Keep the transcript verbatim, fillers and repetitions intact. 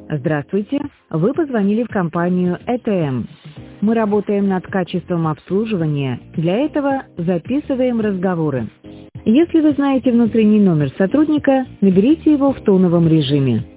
Здравствуйте, вы позвонили в компанию и ти эм. Мы работаем над качеством обслуживания, для этого записываем разговоры. Если вы знаете внутренний номер сотрудника, наберите его в тоновом режиме.